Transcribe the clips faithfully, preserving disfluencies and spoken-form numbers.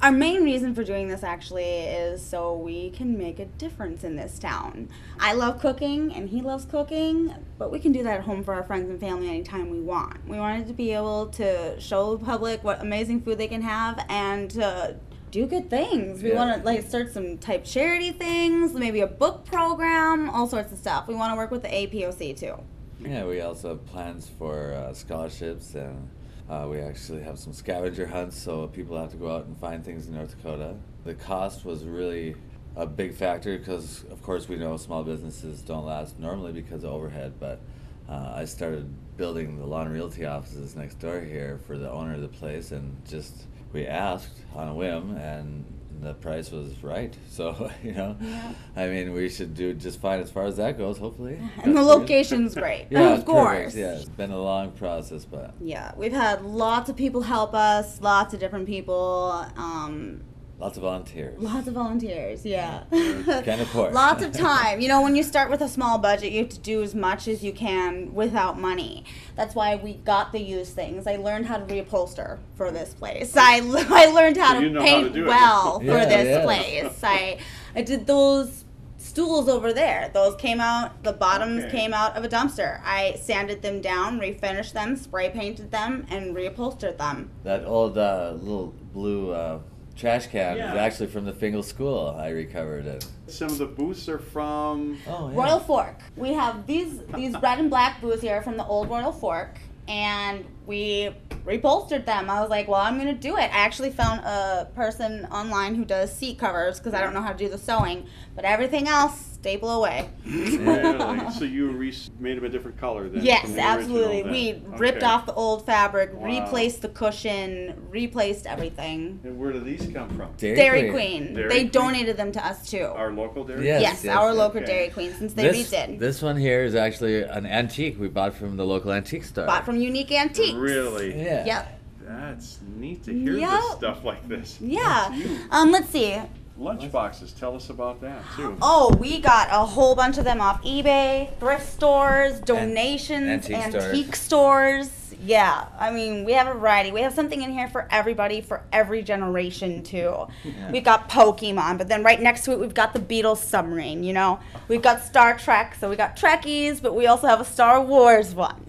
Our main reason for doing this actually is so we can make a difference in this town. I love cooking and he loves cooking, but we can do that at home for our friends and family anytime we want. We wanted to be able to show the public what amazing food they can have and to do good things. We Yeah. want to like start some type charity things, maybe a book program, all sorts of stuff. We want to work with the A P O C too. Yeah, we also have plans for uh, scholarships, and uh, we actually have some scavenger hunts, so people have to go out and find things in North Dakota. The cost was really a big factor because, of course, we know small businesses don't last normally because of overhead, but uh, I started building the lawn realty offices next door here for the owner of the place, and just we asked on a whim, and the price was right. So, you know, Yeah. I mean, we should do just fine as far as that goes, hopefully. And the That's good. location's great. Yeah, of course. perfect. Yeah, it's been a long process, but Yeah, we've had lots of people help us, lots of different people, um, lots of volunteers. lots of volunteers, yeah. Kind of poor. Lots of time. You know, when you start with a small budget, you have to do as much as you can without money. That's why we got the used things. I learned how to reupholster for this place. I, I learned how So to you know how paint to do it. well for Yeah, this yeah. place. I, I did those stools over there. Those came out, the bottoms Okay. came out of a dumpster. I sanded them down, refinished them, spray painted them, and reupholstered them. That old uh, little blue uh, trash can Yeah. is actually from the Fingal School. I recovered it. Some of the booths are from. Oh, yeah. Royal Fork. We have these these red and black booths here from the old Royal Fork, and we reupholstered them. I was like, well, I'm gonna do it. I actually found a person online who does seat covers because I don't know how to do the sewing, but everything else staple away. Really? So you re- made them a different color then? Yes, from the absolutely. original We then? ripped Okay. off the old fabric, Wow. replaced the cushion, replaced everything. And where do these come from? Dairy, Dairy Queen. Queen. Dairy they Queen? donated them to us too. Our local dairy? Yes, yes, yes, our yes. local Okay. Dairy Queen since they This, redid. this one here is actually an antique we bought from the local antique store. Bought from Unique Antiques. Really? Yeah. Yep. That's neat to hear Yep. this stuff like this. Yeah. That's you. Um, let's see. Lunch boxes. Tell us about that too. Oh, we got a whole bunch of them off eBay, thrift stores, donations, antique antique, stores. stores. Yeah, I mean, we have a variety. We have something in here for everybody, for every generation, too. Yeah. We've got Pokemon, but then right next to it, we've got the Beatles submarine, you know? We've got Star Trek, so we got Trekkies, but we also have a Star Wars one.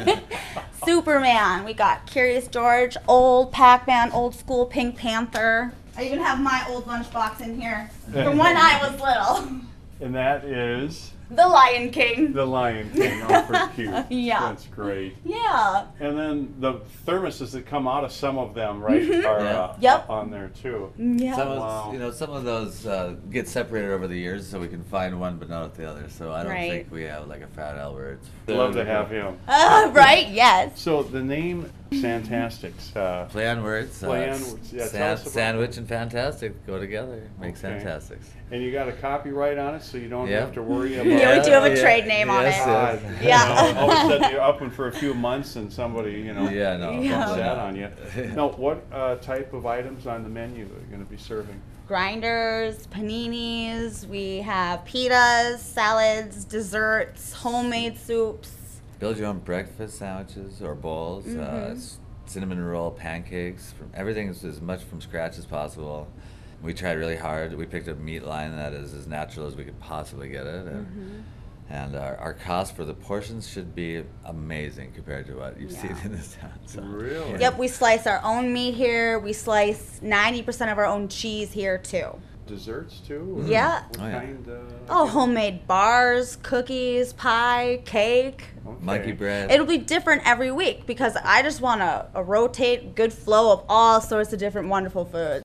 Superman, we got Curious George, old Pac-Man, old school Pink Panther. I even have my old lunchbox in here from when I was little. And that is The Lion King. the Lion King. Oh, for cute. Yeah. That's great. Yeah. And then the thermoses that come out of some of them, right, are Yeah. uh, Yep. on there too. Yeah. Some of, Wow. you know, some of those uh, get separated over the years, so we can find one but not the other. So I don't Right. think we have like a Fat Albert. Love to have him. Uh, right? Yes. So the name Fantastics. Uh, Play on words. Play uh, on words, yeah, tell san- us about sandwich and fantastic go together. Makes Okay. fantastics. and you got a copyright on it, so you don't Yeah. have to worry about. Yeah, we do have a trade name on yes, it. God, yes. Yeah. you know, all of a sudden you're up and for a few months and somebody, you know, Yeah, no. Yeah. dumps probably that not. on you. Now, what uh, type of items on the menu are you going to be serving? Grinders, paninis, we have pitas, salads, desserts, homemade soups. Build your own breakfast sandwiches or bowls, uh, Mhm. s- cinnamon roll pancakes. From, everything is as much from scratch as possible. We tried really hard. We picked a meat line that is as natural as we could possibly get it. And, Mm-hmm. and our, our cost for the portions should be amazing compared to what you've Yeah. seen in this town. So, Really? yeah. Yep, we slice our own meat here. We slice ninety percent of our own cheese here, too. Desserts too? Or Yeah. What Oh, yeah. kind? Uh, Oh, homemade bars, cookies, pie, cake. okay. Monkey bread. It'll be different every week because I just want a, a rotate good flow of all sorts of different wonderful foods.